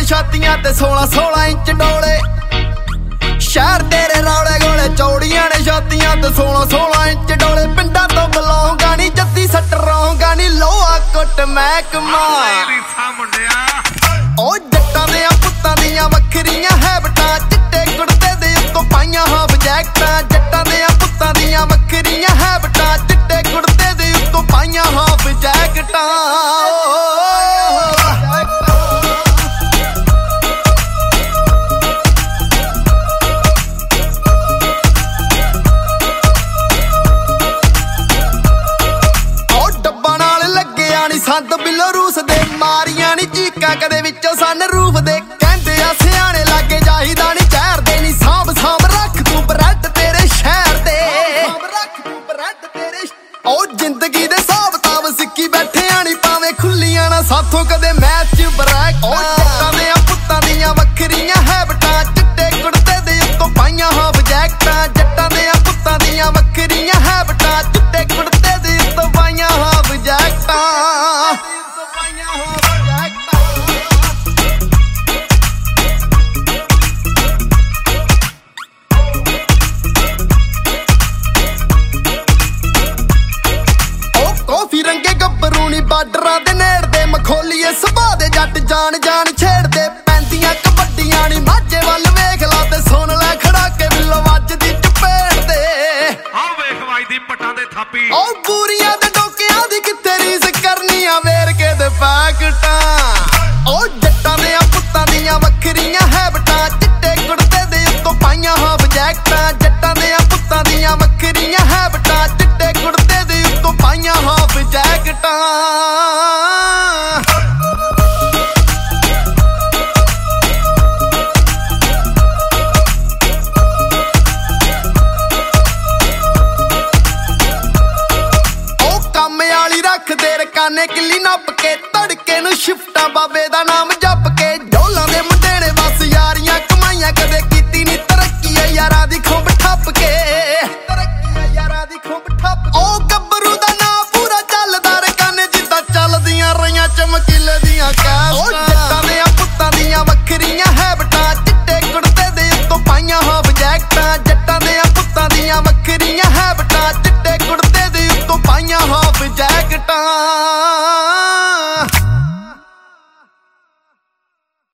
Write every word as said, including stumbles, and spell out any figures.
ਛਾਤੀਆਂ ਤੇ सोलह सोलह इंच डोले शहर तेरे रौले गोले चौड़ियां ने छातियां ते सोलह सोलह इंच डोले पिंडां तो बलौंगा नी जद्दी सट रौंगा नी लोहा कुट महकमा ओ जट्टां दे पुत्तां दियां वखरियां हैबटां चिट्टे कुड़ते दे उत्तों पाइयां हाफ जैकटां जट्टां दे पुत्तां दियां वखरियां हैबटां चिट्टे कुड़ते दे उत्तों पाइयां हाफ जैकटां संत बिलो रूस दे मारियां नी चीकां कदे विचों सन रूफ दे कहंदे आ सियाणे लागे जाहीदा नी चहर दे नी सांभ सांभ रख तू ब्रेड तेरे शहर दे ओ जिंदगी दे हिसाब ताब सिक्की बैठे आनी पावे खुल्लियां ना साथों कदे मैच च ब्रैक ओ जट्टां दे पुत्तां दियां वखरियां हैबटां चिट्टे कुड़ते दे उत्तों पाइयां हाफ जैकटां जट्टां दे पुत्तां दियां वखरियां हैबटां चिट्टे कुड़ते दे उत्तों पाइयां हाफ जैकटां बार्डरां दे नेड़दे मखोलीए सुभा दे जट जान जान छेड़दे पैंदियां कबड्डियां नी माझे वल वेख ला ते सुन लै खड़ाके बिल्लो वजदी चपेड़ दे आ वेख वजदी पटां दे थापी ओ पूरियां दे डोकियां दी कित्थे रीस करनी आ वेर के दे पैकट